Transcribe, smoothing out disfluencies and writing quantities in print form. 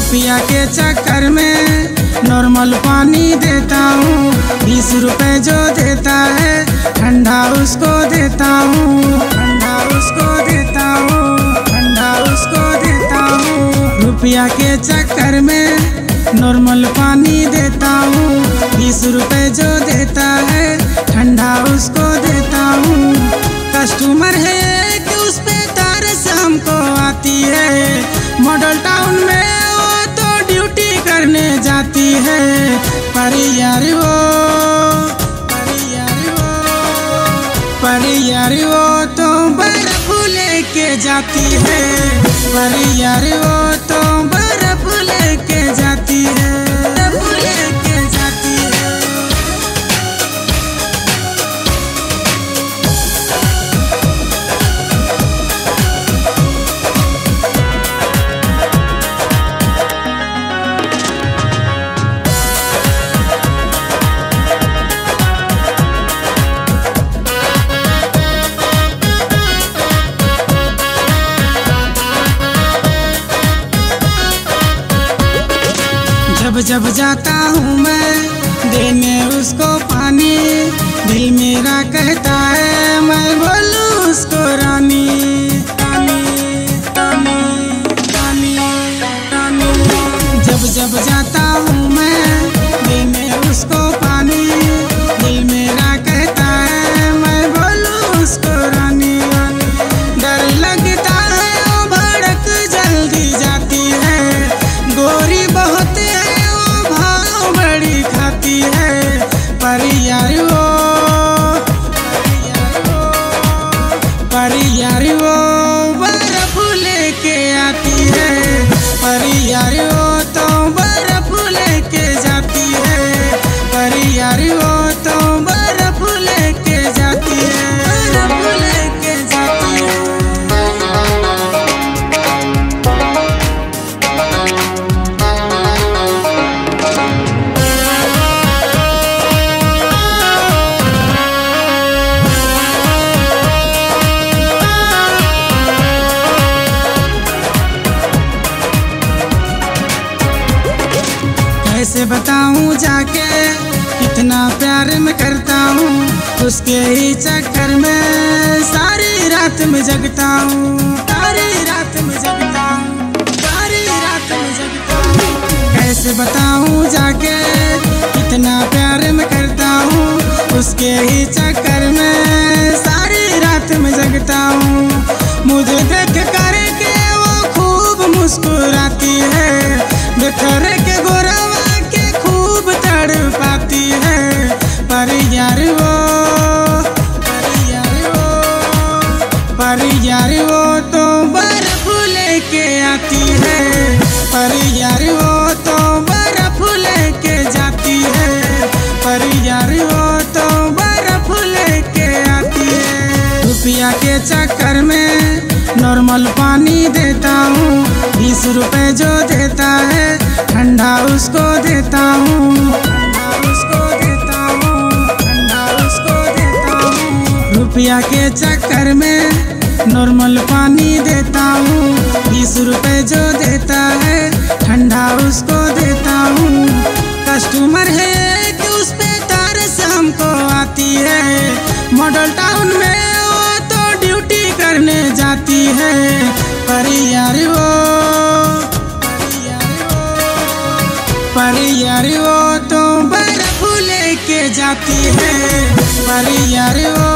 रुपया के चक्कर में नॉर्मल पानी देता हूँ। 20 रुपए जो देता है ठंडा उसको देता हूँ, ठंडा उसको देता हूँ, ठंडा उसको देता हूँ। रुपया के चक्कर में नॉर्मल पानी देता हूँ। 20 रुपए जो देता है ठंडा उसको देता हूँ। कस्टमर है कि उस पे तरस हमको आती है। मॉडल टाउन में वो तो ड्यूटी करने जाती है। पर यार वो, वो तो बर्फ लेके जाती है। पर यार वो तो बर्फ लेके जाती है, बर्फ लेके जाती है। जब जाता हूँ मैं देने उसको पानी, दिल मेरा कहता है मैं बोलूँ उसको रानी, रानी, रानी, रानी, रानी। जब जाता हूँ मैं देने उसको पानी, दिल मेरा कहता है मैं बोलूँ उसको रानी, रानी। डर लगता है वो भड़क जल्दी जाती है। गोरी बहुत खाती है। पर यार वो, बर्फ लेके आती है। पर यार वो तो बर्फ लेके जाती है। पर यार वो तो बर्फ लेके जाती है, बर्फ लेके जाती है। कैसे बताऊं जाके कितना प्यार मैं करता हूँ। उसके ही चक्कर में सारी रात में जगता हूँ, सारी रात में जगता हूँ, सारी रात में जगता हूँ। कैसे बताऊं जाके कितना प्यार मैं करता हूँ। उसके ही चक्कर में सारी रात में जगता हूँ। मुझे देख करके वो खूब मुस्कुराती है। बिखर के गोरवा पाती है। पर यार वो, तो बर्फ लेके आती है। पर यार वो तो बर्फ लेके जाती है। पर यार वो तो बर्फ लेके आती है। रुपया के चक्कर में नॉर्मल पानी देता हूँ। 20 रुपए जो देता है ठंडा उसको देता हूँ, ठंडा उसको देता हूँ, ठंडा उसको देता हूँ। रुपया के चक्कर में नॉर्मल पानी देता हूँ। 20 रुपए जो देता है ठंडा उसको देता हूँ। कस्टमर है कि उस पे तरस हमको आती है। मॉडल टाउन में वो तो ड्यूटी करने जाती है। पर यार वो, वो तो बर्फ लेके जाती है। पर यार वो